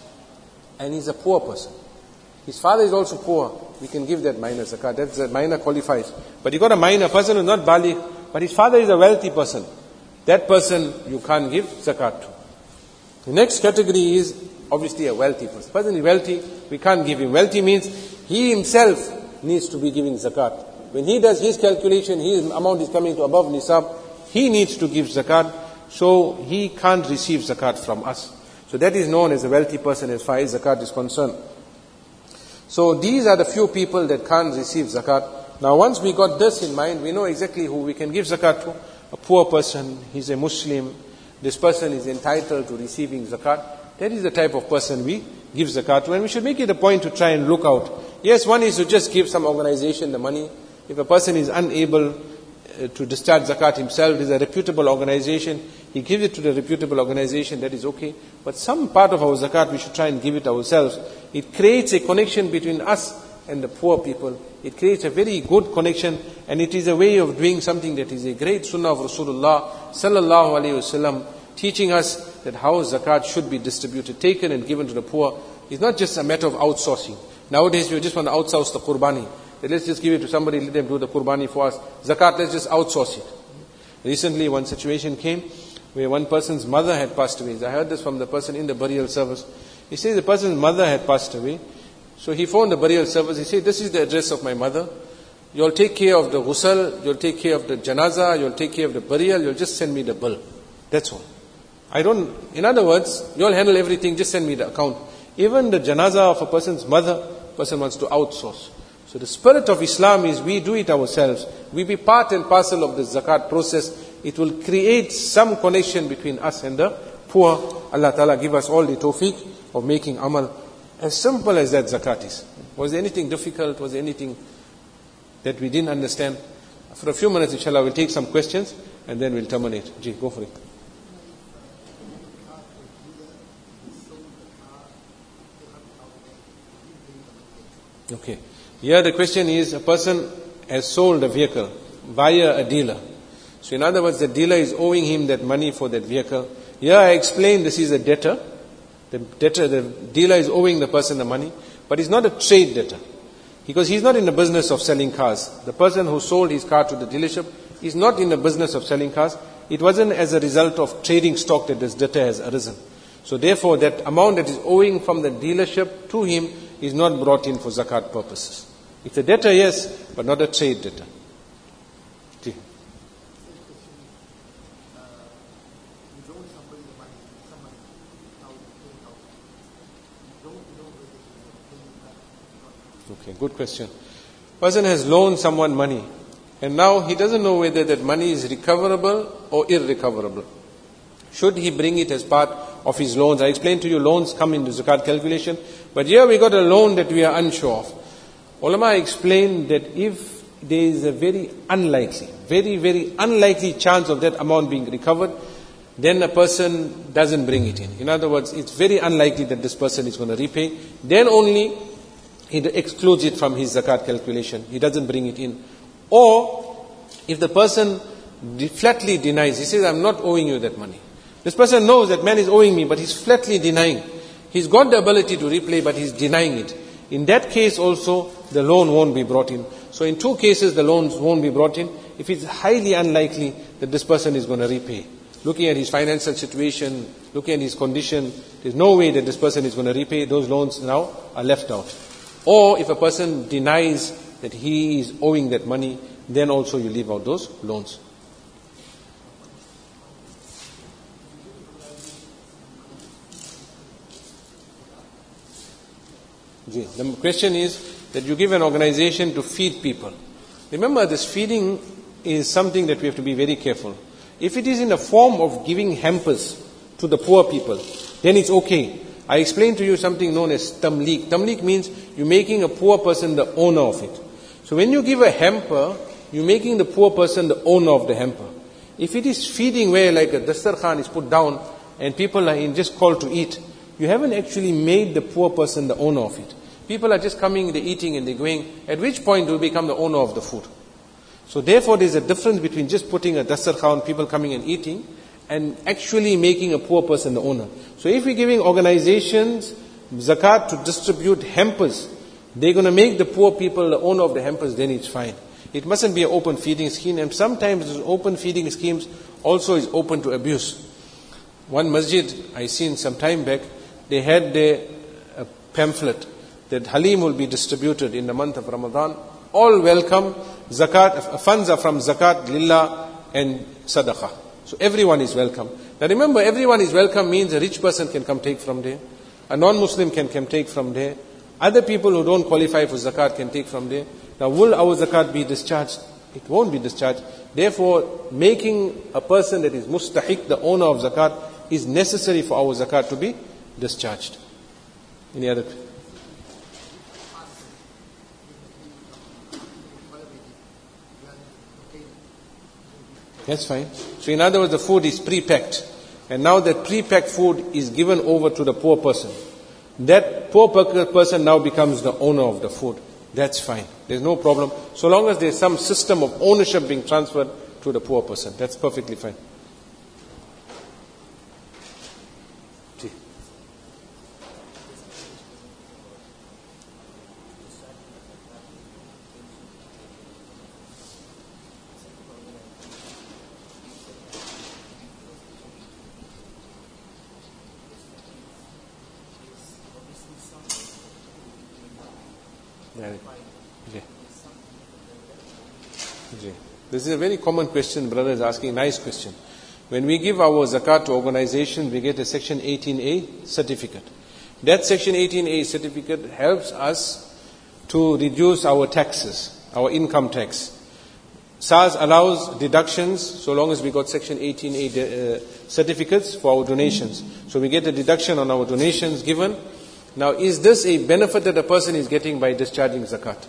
and he's a poor person. His father is also poor. We can give that minor zakat. That's a minor qualifies. But you got a minor person who's not baligh, but his father is a wealthy person. That person you can't give zakat to. The next category is obviously a wealthy person. Person is wealthy, we can't give him. Wealthy means he himself needs to be giving zakat. When he does his calculation, his amount is coming to above nisab, he needs to give zakat, so he can't receive zakat from us. So that is known as a wealthy person as far as zakat is concerned. So these are the few people that can't receive zakat. Now once we got this in mind, we know exactly who we can give zakat to. A poor person, he's a Muslim, this person is entitled to receiving zakat. That is the type of person we give zakat to, and we should make it a point to try and look out. Yes, one is to just give some organization the money. If a person is unable uh, to discharge zakat himself, it is a reputable organization, he gives it to the reputable organization, that is okay. But some part of our zakat, we should try and give it ourselves. It creates a connection between us and the poor people. It creates a very good connection, and it is a way of doing something that is a great sunnah of Rasulullah sallallahu alaihi wasallam, teaching us that how zakat should be distributed, taken and given to the poor. It's not just a matter of outsourcing. Nowadays we just want to outsource the qurbani. Let's just give it to somebody, let them do the qurbani for us. Zakat, let's just outsource it. Recently one situation came where one person's mother had passed away. I heard this from the person in the burial service. He says the person's mother had passed away. So he phoned the burial service. He said, this is the address of my mother. You'll take care of the ghusl, you'll take care of the janaza, you'll take care of the burial, you'll just send me the bill. That's all. I don't, in other words, you'll handle everything, just send me the account. Even the janaza of a person's mother, person wants to outsource. So the spirit of Islam is we do it ourselves. We be part and parcel of the zakat process. It will create some connection between us and the poor. Allah Ta'ala give us all the tawfiq of making amal. As simple as that zakat is. Was there anything difficult? Was there anything that we didn't understand? For a few minutes, inshallah, we'll take some questions and then we'll terminate. Ji, go for it. Okay. Here the question is, a person has sold a vehicle via a dealer. So in other words, the dealer is owing him that money for that vehicle. Here I explained this is a debtor. The debtor, the dealer is owing the person the money, but it's not a trade debtor. Because he's not in the business of selling cars. The person who sold his car to the dealership is not in the business of selling cars. It wasn't as a result of trading stock that this debtor has arisen. So therefore, that amount that is owing from the dealership to him is not brought in for zakat purposes. It's a debtor, yes, but not a trade debtor. See. Okay, good question. Person has loaned someone money, and now he doesn't know whether that money is recoverable or irrecoverable. Should he bring it as part of his loans? I explained to you, loans come into zakat calculation, but here we got a loan that we are unsure of. Ulama explained that if there is a very unlikely, very, very unlikely chance of that amount being recovered, then a person doesn't bring it in. In other words, it's very unlikely that this person is going to repay. Then only he excludes it from his zakat calculation. He doesn't bring it in. Or, if the person flatly denies, he says, I'm not owing you that money. This person knows that man is owing me, but he's flatly denying. He's got the ability to repay, but he's denying it. In that case also, the loan won't be brought in. So in two cases, the loans won't be brought in. If it's highly unlikely that this person is going to repay. Looking at his financial situation, looking at his condition, there's no way that this person is going to repay. Those loans now are left out. Or if a person denies that he is owing that money, then also you leave out those loans. The question is that you give an organization to feed people. Remember, this feeding is something that we have to be very careful. If it is in the form of giving hampers to the poor people, then it's okay. I explained to you something known as tamleek. Tamleek means you're making a poor person the owner of it. So when you give a hamper, you're making the poor person the owner of the hamper. If it is feeding where like a dastarkhan is put down and people are in just called to eat, you haven't actually made the poor person the owner of it. People are just coming, they're eating and they're going. At which point do you become the owner of the food? So therefore there's a difference between just putting a dastarkhan, people coming and eating, and actually making a poor person the owner. So if we're giving organizations zakat to distribute hampers, they're going to make the poor people the owner of the hampers, then it's fine. It mustn't be an open feeding scheme, and sometimes those open feeding schemes also is open to abuse. One masjid I seen some time back, they had their a pamphlet that Halim will be distributed in the month of Ramadan. All welcome, zakat, funds are from zakat, lillah and sadaqah. So everyone is welcome. Now remember, everyone is welcome means a rich person can come take from there. A non-Muslim can come take from there. Other people who don't qualify for zakat can take from there. Now will our zakat be discharged? It won't be discharged. Therefore, making a person that is mustahiq, the owner of zakat, is necessary for our zakat to be discharged. Any other? That's fine. So in other words, the food is pre-packed. And now that pre-packed food is given over to the poor person. That poor person now becomes the owner of the food. That's fine. There's no problem. So long as there's some system of ownership being transferred to the poor person. That's perfectly fine. This is a very common question, brother is asking, nice question. When we give our zakat to organization, we get a Section eighteen A certificate. That Section eighteen A certificate helps us to reduce our taxes, our income tax. S A R S allows deductions so long as we got Section eighteen A de- uh, certificates for our donations. So we get a deduction on our donations given. Now, is this a benefit that a person is getting by discharging zakat?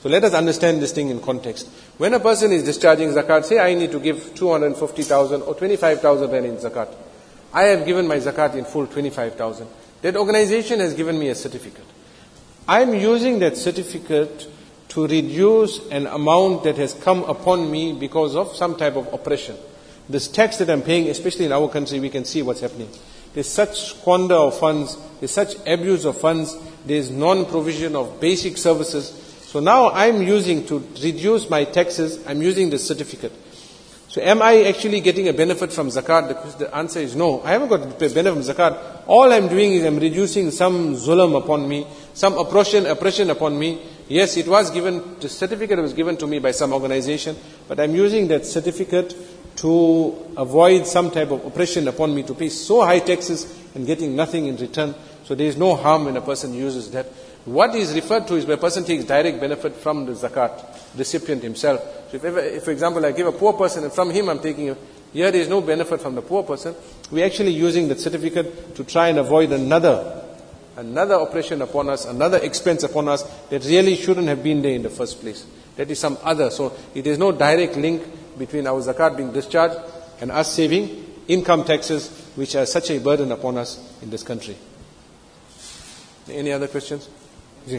So let us understand this thing in context. When a person is discharging zakat, say I need to give two hundred fifty thousand or twenty-five thousand rand in zakat. I have given my zakat in full twenty-five thousand. That organization has given me a certificate. I am using that certificate to reduce an amount that has come upon me because of some type of oppression. This tax that I'm paying, especially in our country, we can see what's happening. There's such squander of funds, there's such abuse of funds, there's non-provision of basic services. So now I'm using to reduce my taxes, I'm using this certificate. So am I actually getting a benefit from zakat? The answer is no. I haven't got a benefit from zakat. All I'm doing is I'm reducing some zulm upon me, some oppression, oppression upon me. Yes, it was given, the certificate was given to me by some organization, but I'm using that certificate to avoid some type of oppression upon me, to pay so high taxes and getting nothing in return. So there is no harm when a person uses that. What is referred to is where a person takes direct benefit from the zakat recipient himself. So if, ever, if for example I give a poor person and from him I'm taking, a, here there is no benefit from the poor person, we're actually using that certificate to try and avoid another another oppression upon us, another expense upon us that really shouldn't have been there in the first place. That is some other. So it is no direct link between our zakat being discharged and us saving income taxes, which are such a burden upon us in this country. Any other questions? Ji.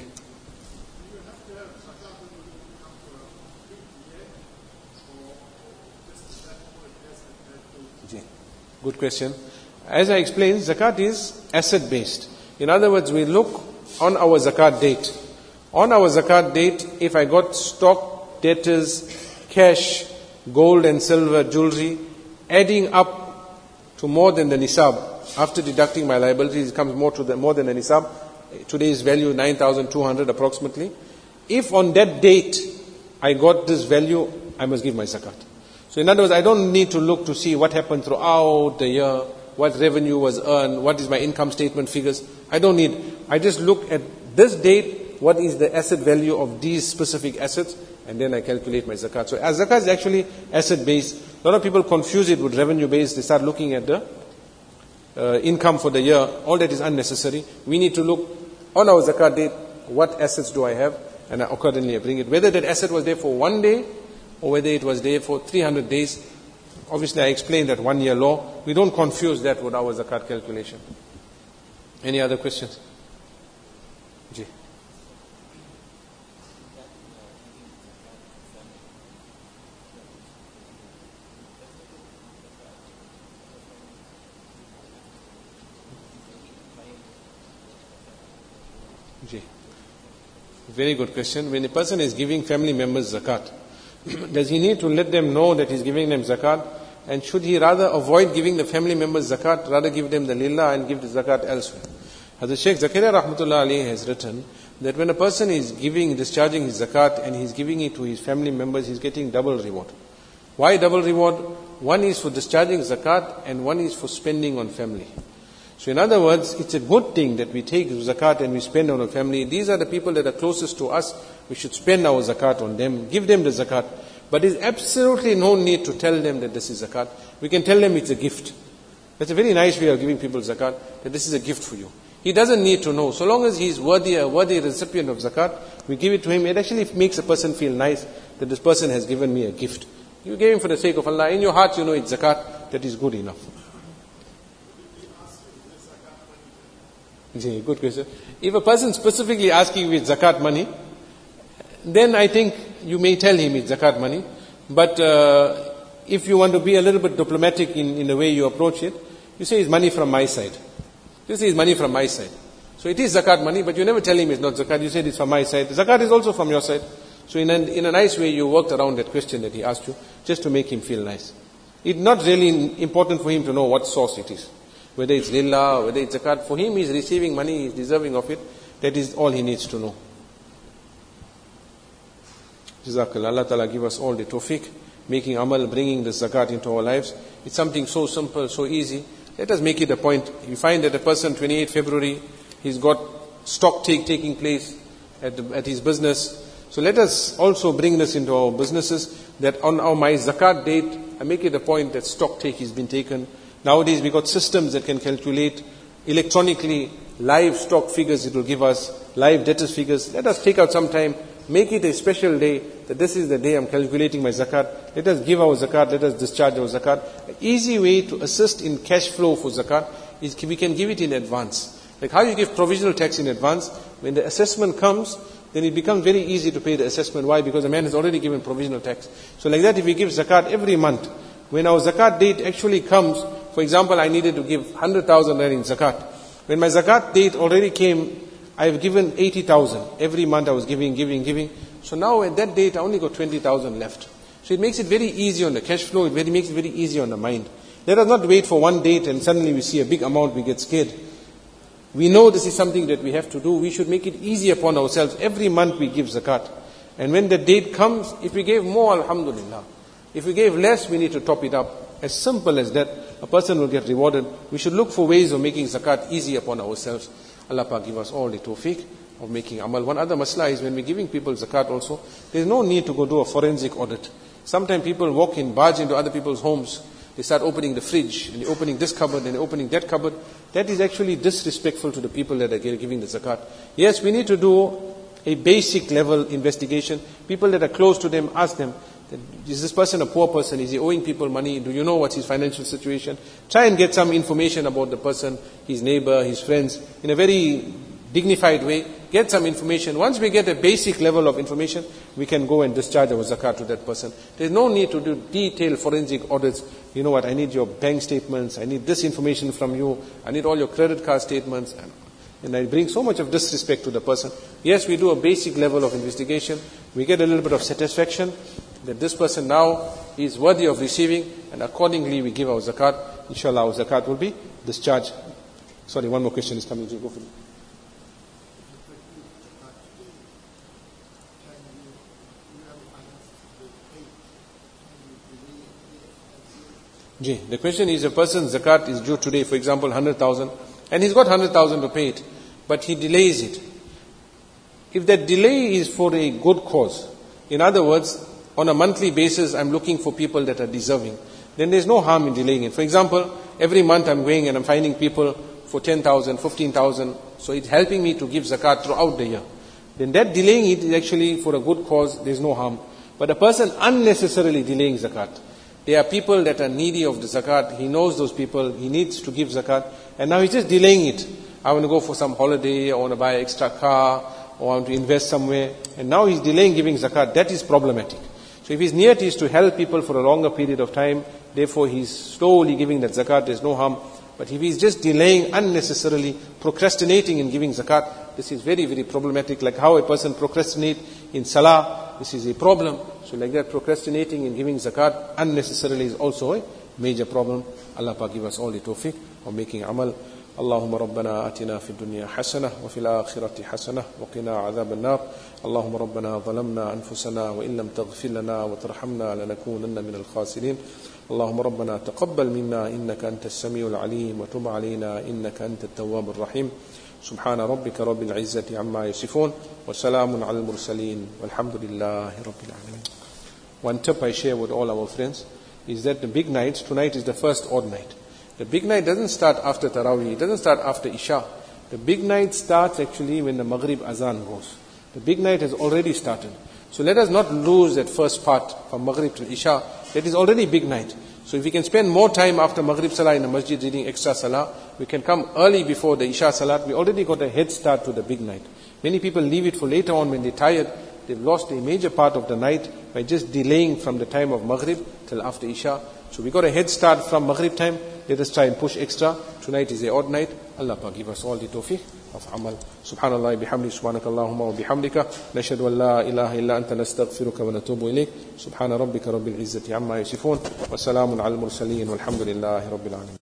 Ji. Good question. As I explained, zakat is asset based. In other words, we look on our zakat date. On our zakat date, if I got stock, debtors, cash, gold and silver, jewelry, adding up to more than the nisab, after deducting my liabilities, it comes more to the more than the nisab. Today's value nine thousand two hundred approximately. If on that date I got this value, I must give my zakat. So in other words, I don't need to look to see what happened throughout the year, what revenue was earned, what is my income statement figures. I don't need. I just look at this date, what is the asset value of these specific assets, and then I calculate my zakat. So as zakat is actually asset based. A lot of people confuse it with revenue based. They start looking at the uh, income for the year. All that is unnecessary. We need to look on our zakat date, what assets do I have, and accordingly I bring it. Whether that asset was there for one day, or whether it was there for three hundred days. Obviously I explained that one year law. We don't confuse that with our zakat calculation. Any other questions? Ji. Ji. Very good question. When a person is giving family members zakat, does he need to let them know that he's giving them zakat? And should he rather avoid giving the family members zakat, rather give them the lillah and give the zakat elsewhere? Hazrat Sheikh Zakaria Rahmatullah Alayhi has written that when a person is giving, discharging his zakat and he's giving it to his family members, he's getting double reward. Why double reward? One is for discharging zakat and one is for spending on family. So in other words, it's a good thing that we take zakat and we spend on our family. These are the people that are closest to us. We should spend our zakat on them, give them the zakat. But there's absolutely no need to tell them that this is zakat. We can tell them it's a gift. That's a very nice way of giving people zakat, that this is a gift for you. He doesn't need to know. So long as he's worthy, a worthy recipient of zakat, we give it to him. It actually makes a person feel nice that this person has given me a gift. You gave him for the sake of Allah. In your heart you know it's zakat. That is good enough. Good question. If a person specifically asking with zakat money, then I think you may tell him it's zakat money. But uh, if you want to be a little bit diplomatic in, in the way you approach it, you say it's money from my side. You say it's money from my side. So it is zakat money, but you never tell him it's not zakat. You say it's from my side. Zakat is also from your side. So in a, in a nice way you worked around that question that he asked you, just to make him feel nice. It's not really important for him to know what source it is. Whether it's lillah, whether it's zakat. For him, he's receiving money, he's deserving of it. That is all he needs to know. Jazakallah. Allah Ta'ala give us all the tawfiq, making amal, bringing the zakat into our lives. It's something so simple, so easy. Let us make it a point. You find that a person, twenty-eighth February, he's got stock take taking place at, the, at his business. So let us also bring this into our businesses, that on our my zakat date, I make it a point that stock take has been taken. Nowadays we got systems that can calculate electronically live stock figures. It will give us live debtors figures. Let us take out some time Make it a special day, that this is the day I'm calculating my zakat. Let us give our zakat, let us discharge our zakat. An easy way to assist in cash flow for zakat is we can give it in advance. Like how you give provisional tax in advance, when the assessment comes, then it becomes very easy to pay the assessment. Why? Because the man has already given provisional tax. So like that, if we give zakat every month, when our zakat date actually comes, for example, I needed to give one hundred thousand in zakat. When my zakat date already came, I have given eighty thousand. Every month I was giving, giving, giving. So now at that date, I only got twenty thousand left. So it makes it very easy on the cash flow. It very, makes it very easy on the mind. Let us not wait for one date and suddenly we see a big amount, we get scared. We know this is something that we have to do. We should make it easy upon ourselves. Every month we give zakat. And when the date comes, if we gave more, alhamdulillah. If we gave less, we need to top it up. As simple as that, a person will get rewarded. We should look for ways of making zakat easy upon ourselves. Allah Pak give us all the tawfiq of making amal. One other masla is when we're giving people zakat also, there's no need to go do a forensic audit. Sometimes people walk in, barge into other people's homes. They start opening the fridge, and they're opening this cupboard, and they're opening that cupboard. That is actually disrespectful to the people that are giving the zakat. Yes, we need to do a basic level investigation. People that are close to them, ask them, is this person a poor person? Is he owing people money? Do you know what's his financial situation? Try and get some information about the person, his neighbor, his friends, in a very dignified way. Get some information. Once we get a basic level of information, we can go and discharge our zakat to that person. There's no need to do detailed forensic audits. You know what, I need your bank statements, I need this information from you, I need all your credit card statements. And, and I bring so much of disrespect to the person. Yes, we do a basic level of investigation. We get a little bit of satisfaction that this person now is worthy of receiving, and accordingly we give our zakat. Inshallah, our zakat will be discharged. Sorry, one more question is coming. Go for it. Ji, the question is, a person's zakat is due today, for example, one hundred thousand, and he's got one hundred thousand to pay it, but he delays it. If that delay is for a good cause, in other words, on a monthly basis, I'm looking for people that are deserving, then there's no harm in delaying it. For example, every month I'm going and I'm finding people for ten thousand, fifteen thousand, so it's helping me to give zakat throughout the year. Then that delaying it is actually for a good cause, there's no harm. But a person unnecessarily delaying zakat, there are people that are needy of the zakat. He knows those people. He needs to give zakat. And now he's just delaying it. I want to go for some holiday. I want to buy an extra car. Or I want to invest somewhere. And now he's delaying giving zakat. That is problematic. So if his niyat is to help people for a longer period of time, therefore he's slowly giving that zakat, there's no harm. But if he's just delaying unnecessarily, procrastinating in giving zakat, this is very, very problematic. Like how a person procrastinates in salah, this is a problem. So like that, procrastinating in giving zakat unnecessarily is also a major problem. Allah Pak give us all the tawfiq of making amal. اللهم ربنا آتنا في الدنيا حسنة وفي الآخرة حسنة وقنا عذاب النار. اللهم ربنا ظلمنا أنفسنا وإن لم تغفر لنا وترحمنا لنكونن من الخاسرين. اللهم ربنا تقبل منا إنك أنت السميع العليم وتب علينا إنك أنت التواب الرحيم. سبحان ربك رب العزة عما يصفون وسلام على المرسلين والحمد لله رب العالمين. One tip I share with all our friends is that the big nights, tonight is the first odd night. The big night doesn't start after Taraweeh, it doesn't start after Isha. The big night starts actually when the Maghrib Azan goes. The big night has already started. So let us not lose that first part from Maghrib to Isha. That is already big night. So if we can spend more time after Maghrib Salah in the masjid reading extra Salah, we can come early before the Isha Salat. We already got a head start to the big night. Many people leave it for later on when they're tired. They've lost a major part of the night by just delaying from the time of Maghrib till after Isha. So we got a head start from Maghrib time. Let us try and push extra. Tonight is a odd night. Allah Pak give us all the tawfiq of amal. Subhanallah bihamdi, subhanakallahumma wa bihamdika. Nashhadu an la ilaha illa anta nastaghfiruka wa natubu ilayk. Subhana rabbika rabbil izzati amma yasifun. Wa salamun al mursaleen walhamdulillahi rabbil alamin.